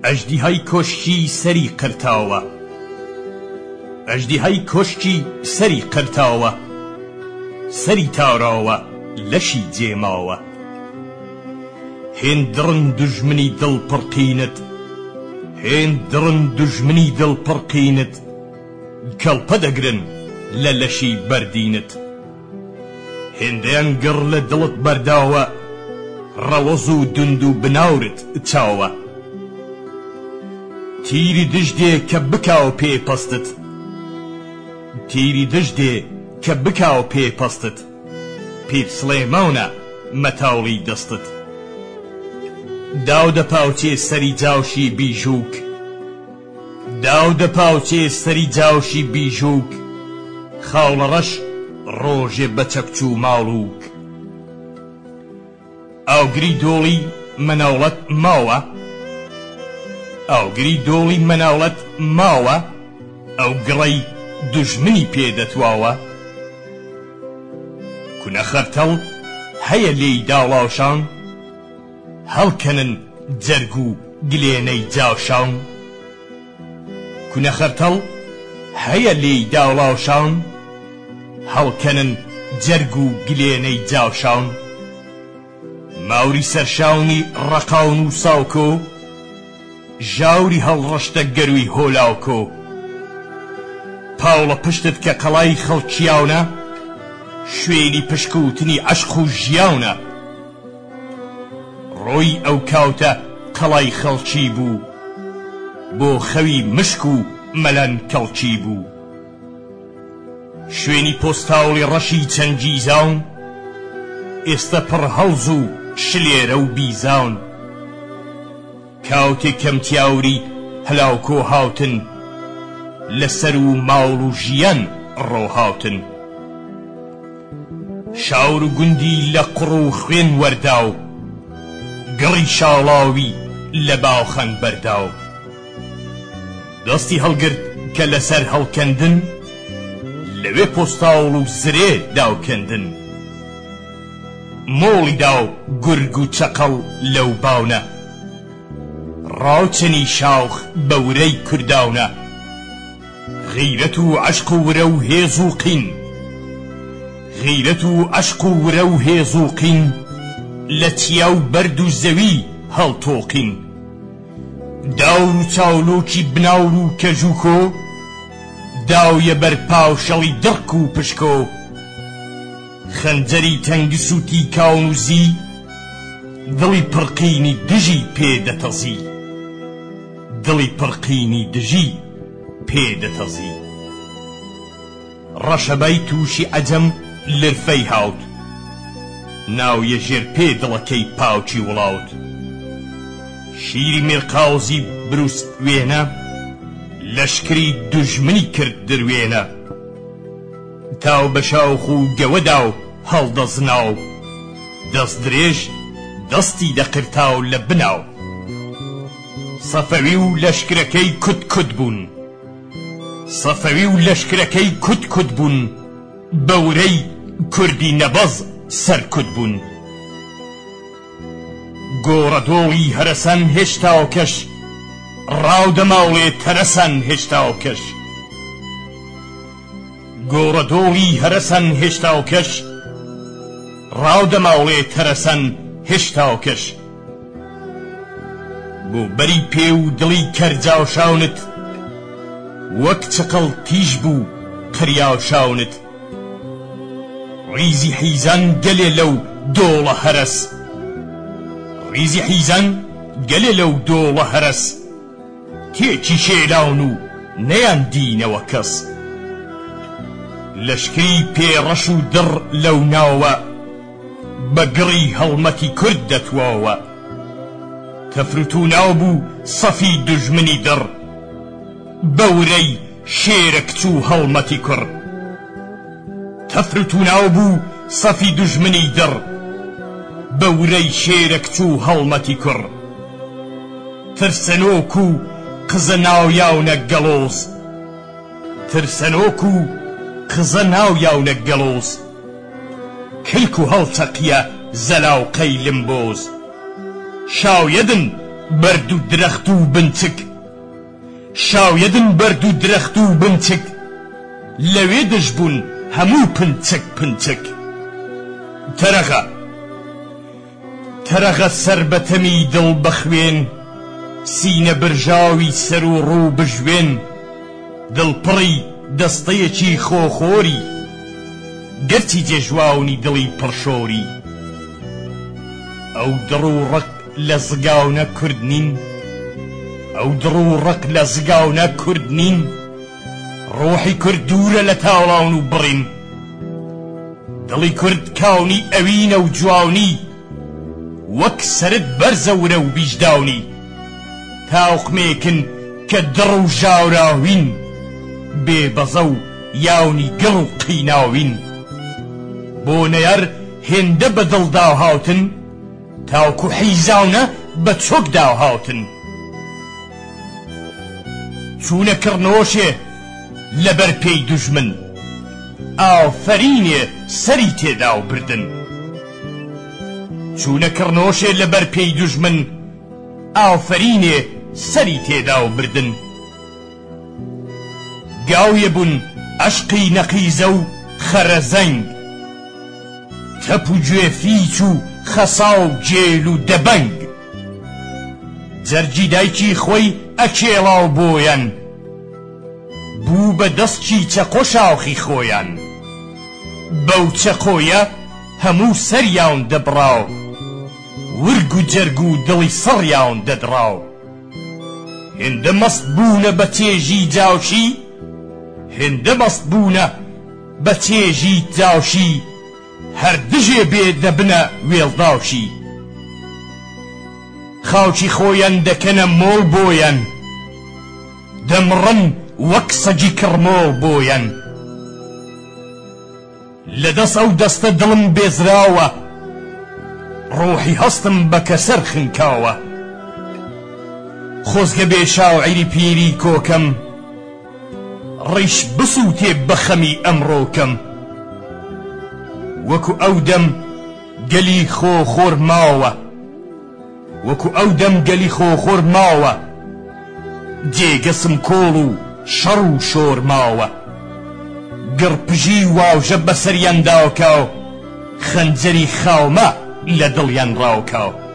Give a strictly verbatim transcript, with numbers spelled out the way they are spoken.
ئەژدیهای کۆشکی سەری قرتاوە ئەژدیهای کۆشکی سەری قرتاوە سەری تاراوە لەشی جێماوە هێن دڕن دوژمنی دڵ پڕقینت هێن دڕن دوژمنی دڵ پڕقینت کەڵپە دەگرن لە لەشی بەردینت هێندەیان گڕ لە دڵت بەرداوە ڕەوەز و دوند و بناورت چاوە تیری دژدێ کە بکاو پێپەستت تیری دژدێ کە بکاو پێپەستت پیر سڵێماونە مەتاوڵی دەستت داو دەپاوچێ سەری جاوشی بیژووک داو دەپاوچێ سەری جاوشی بیژووک خاوڵە ڕەش ڕۆژێ بە چەکچوو ماڵووک ئاوگری دۆڵی مەناوڵەت ماوە ئاوگری دۆڵی مەناوڵەت ماوە ئەو گڕەی دوژمنی پێدەتواوە کونە خەرتەڵ هەیە لێی داڵاوشان هەڵکەنن جەرگ و گلێنەی جاوشان کونە خەرتەڵ هەیە لێی داڵاوشان هەڵکەنن جەرگ و گلێنەی جاوشان ماوری سەرشاونی ڕەقاون و ساوکۆ ژاوری هەڵڕەشتە گەروی هۆلاوکۆ پاوڵە پشتت کە قەڵای خەڵکیاونە شوێنی پشکوتنی عەشق و ژیاونە ڕۆی ئەو کاوتە قەڵای خەڵکی بوو بۆ خەوی مشک و مەلەن کەڵکی بوو شوێنی پۆستاوڵی ڕەشی چەنگیزاون ئێستا پڕ هەڵز و شلێرە و بیزاون کاوتێ کەمتیاوری هەلاوکۆ هاوتن لەسەر و ماوڵ و ژیان ڕۆهاوتن شاور و گوندی لە قڕ و خوێن وەرداو گڕی شاڵاوی لە باوخەن بەرداو دەستی هەڵگرت کە لەسەر هەڵکەندن لەوێ پۆستاوڵ و زرێ داوکەندن مۆڵی داو گورگ و چەقەڵ لەو باونە ڕاوچەنی شاوخ بەورەی کورداونە غیرەت و عەشق و ورە و هێز و قین غیرەت و عەشق و ورە و هێز و قین لە چیا و بەرد و زەوی هەڵتۆقین داور و چاولۆکی بناور و کەژووکۆ داویە بەرپاو شەڵی دڕک و پشکۆ خەنجەری تەنگس و تیکاون و زی دڵی پڕقینی دژی پێدەتەزی دڵی پڕقینی دژی پێدەتەزی ڕەشەبای تووشی عەجەم لرفەی هاوت ناویە ژێر پێ دڵەکەی پاوچی وڵاوت شیری مێرقاوزی بروس وێنە لەشکری دوژمنی کرد دروێنە تاو بە شاوخ و گەوەدا و هەڵدەزناو دەست درێژ دەستی دەقرتاو لە بناو سەفەوی و لەشکرەکەی کوت کوت بوون سەفەوی و لەشکرەکەی کوت کوت بوون بەورەی کوردی نەبەز سەرکوت بوون گۆڕەدۆڵی هەرەسەن هێشتاوکەش ڕاودەماوڵێ تەرەسەن هێشتاوکەش گۆڕەدۆڵی هەرەسەن هێشتاوکەش ڕاودەماوڵێ تەرەسەن هێشتاوکەش بۆ بەری پێ و دڵی کەرجاوشاونت وەک چقڵ تیژ بوو قریاوشاونت ریزی حیزان گەلێ لەو دۆڵە هەرەس ریزی حیزان گەلێ لەو دۆڵە هەرەس تێکی شێلاون و نەیاندینەوە کەس لەشکری پێڕەش و دڕ لەو ناوە بە گڕی هەڵمەتی کورد دەتواوە تەفروت و ناو بوو سەفی دوژمنی دڕ بەورەی شێرە کچوو هەڵمەتی کوڕ تەفروت و ناو بوو سەفی دوژمنی دڕ بەورەی شێرە کچوو هەڵمەتی کوڕ ترسەنۆک و قزە ناویاونە گەڵۆز ترسەنۆک و قزە ناویاونە گەڵۆز کلک و هەڵچەقیە زەلاوقەی لمبۆز شاویەدن برد و درەخت و بنچک شاویەدن برد و درەخت و بنچک لەوێ دەشبوون هەموو پنچک پنچک تەرەغە تەرەغە سەربەتەمی دڵ بەخوێن سینە برژاوی سەر و ڕوو بژوێن دڵپڕی دەستەیەکی خۆخۆری گەرچی جێژواونی دڵی پڕشۆری ئەو دڕ و ڕق لە زگاونە کورد نین ئەو دڕ و ڕق لە زگاونە کورد نین ڕۆحی کورد دوورە لە تاوڵاون و بڕین دڵی کورد کاونی ئەوینە و جوانی وەک سەرت بەرزەورە و بیژداونی تاوقمێکن کە دڕ و ژاوراوین بێبەزە و یاونی گڵ و قیناوین بۆ نەیەر هێندە بە دڵداو هاوتن تاوکو حیزاونە بە چۆک داو هاوتن چوونە کڕنۆشێ لەبەر پێی دوژمن ئافەرینێ سەری تێدا و بردن چوونە کڕنۆشێ لەبەر پێی دوژمن ئافەرینێ سەری تێدا و بردن گاویە بوون عەشقی نەقیزە و خەرەزەنگ تەپ و گوێ فیچ و خەسا و جێل و دەبەنگ جەرگی دایکی خۆی ئەکێڵا و بۆیان بوو بە دەستکی چەقۆ شاوخی خۆیان بەو چەقۆیە هەموو سەریان دەبڕاو ورگ و جەرگ و دڵی سەڕیان دەدڕاو هێندە مەست بوونە بە چێژی جاوشی هێندە مەست بوونە بە چێژی جاوشی هەر دژێ بێ دەبنە وێڵداوشی خاوچی خۆیان دەکەنە مۆڵ بۆیان دەمڕن وەک سەگی کڕمۆڵ بۆیان لە دەست ئەو دەستە دڵم بێزراوە ڕۆحی هەستم بە کەسەر خنکاوە خۆزگە بێ شاعیری پیری کۆکەم ڕیش بسووتێ بە خەمی ئەمڕۆکەم وەکو ئەو دەم گەلی خۆخۆر ماوە وەکو ئەو دەم گەلی خۆخۆر ماوە جێگەسم کۆڵ و شەڕ و شۆر ماوە گڕپژی واوژە بەسەریان داوکاو خەنجەری خاومە لە دڵیان ڕاوکاو